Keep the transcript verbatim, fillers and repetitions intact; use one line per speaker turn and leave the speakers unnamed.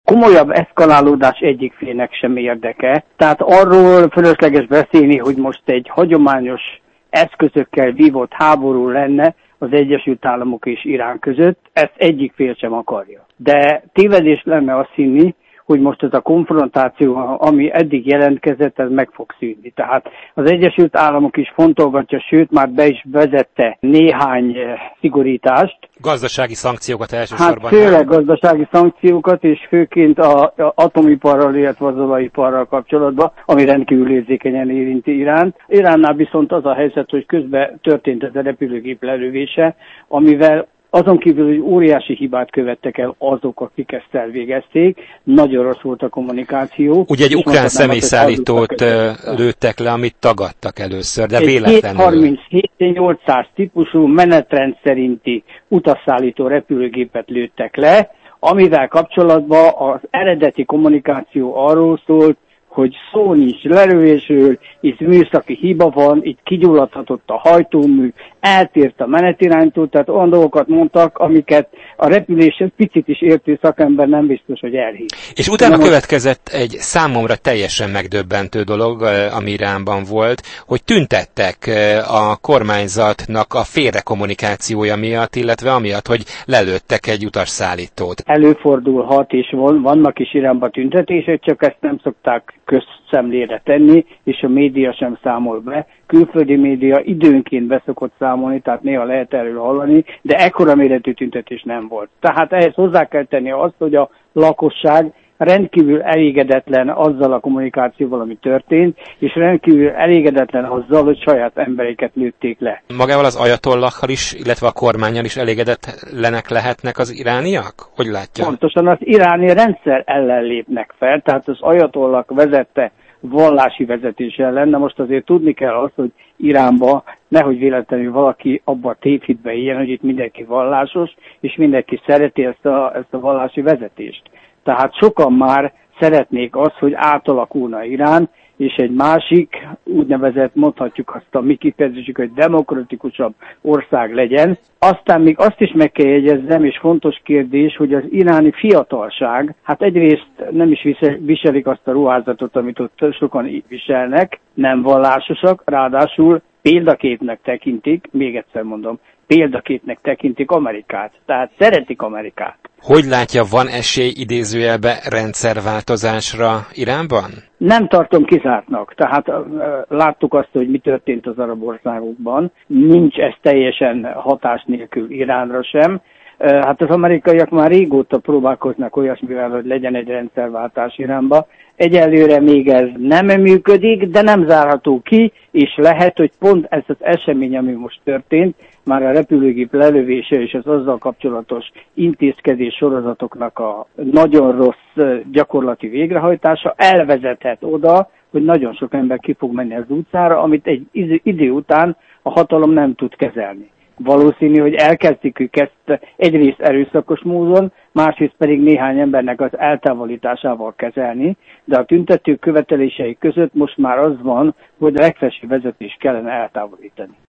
komolyabb eszkalálódás egyik félnek sem érdeke. Tehát arról fölösleges beszélni, hogy most egy hagyományos eszközökkel vívott háború lenne az Egyesült Államok és Irán között, ezt egyik fél sem akarja. De tévedés lenne azt hinni, hogy most ez a konfrontáció, ami eddig jelentkezett, ez meg fog szűnni. Tehát az Egyesült Államok is fontolgatja, sőt már be is vezette néhány szigorítást.
Gazdasági szankciókat elsősorban.
Hát főleg gazdasági szankciókat, és főként az atomiparral, illetve az olajiparral kapcsolatban, ami rendkívül érzékenyen érinti Iránt. Iránnál viszont az a helyzet, hogy közben történt ez a repülőgép lelövése, amivel azon kívül, hogy óriási hibát követtek el azok, akik ezt elvégezték, nagyon rossz volt a kommunikáció.
Ugye egy ukrán személyszállítót lőttek le, amit tagadtak először, de
egy
véletlenül.
harminchét nyolcszáz típusú menetrend szerinti utasszállító repülőgépet lőttek le, amivel kapcsolatban az eredeti kommunikáció arról szólt, hogy szó nincs lelövésről, itt műszaki hiba van, itt kigyulladhatott a hajtómű, eltért a menetiránytól, tehát olyan dolgokat mondtak, amiket a repülés picit is értő szakember nem biztos, hogy elhitt.
És utána most következett egy számomra teljesen megdöbbentő dolog, ami Iránban volt, hogy tüntettek a kormányzatnak a félrekommunikációja miatt, illetve amiatt, hogy lelőttek egy utasszállítót.
Előfordulhat, és vannak is Iránban tüntetések, csak ezt nem szokták közszemlére tenni, és a média sem számol be. Külföldi média időnként beszokott számolni, tehát néha lehet erről hallani, de ekkora méretű tüntetés nem volt. Tehát ehhez hozzá kell tenni azt, hogy a lakosság rendkívül elégedetlen azzal a kommunikációval, ami történt, és rendkívül elégedetlen azzal, hogy saját embereiket lőtték le.
Magával az ajatollahal is, illetve a kormánnyal is elégedetlenek lehetnek az irániak? Hogy látja?
Pontosan az iráni rendszer ellen lépnek fel, tehát az ajatollah vezette vallási vezetés ellen, de most azért tudni kell azt, hogy Iránban nehogy véletlenül valaki abba a tévhitbe éljen, hogy itt mindenki vallásos, és mindenki szereti ezt a, ezt a vallási vezetést. Tehát sokan már szeretnék azt, hogy átalakulna Irán, és egy másik, úgynevezett, mondhatjuk azt a mi kifejezésük, hogy demokratikusabb ország legyen. Aztán még azt is meg kell jegyezzem, és fontos kérdés, hogy az iráni fiatalság, hát egyrészt nem is viselik azt a ruházatot, amit ott sokan viselnek, nem vallásosak, ráadásul példaképnek tekintik, még egyszer mondom, példaképnek tekintik Amerikát, tehát szeretik Amerikát.
Hogy látja, van esély idézőjelbe rendszerváltozásra Iránban?
Nem tartom kizártnak. Tehát láttuk azt, hogy mi történt az arab országokban. Nincs ez teljesen hatás nélkül Iránra sem. Hát az amerikaiak már régóta próbálkoznak olyasmivel, hogy legyen egy rendszerváltás Iránba. Egyelőre még ez nem működik, de nem zárható ki, és lehet, hogy pont ez az esemény, ami most történt, már a repülőgép lelövése és az azzal kapcsolatos intézkedés sorozatoknak a nagyon rossz gyakorlati végrehajtása elvezethet oda, hogy nagyon sok ember ki fog menni az utcára, amit egy idő után a hatalom nem tud kezelni. Valószínű, hogy elkezdik ők ezt egyrészt erőszakos módon, másrészt pedig néhány embernek az eltávolításával kezelni, de a tüntetők követelései között most már az van, hogy a legfelsőbb vezetést kellene eltávolítani.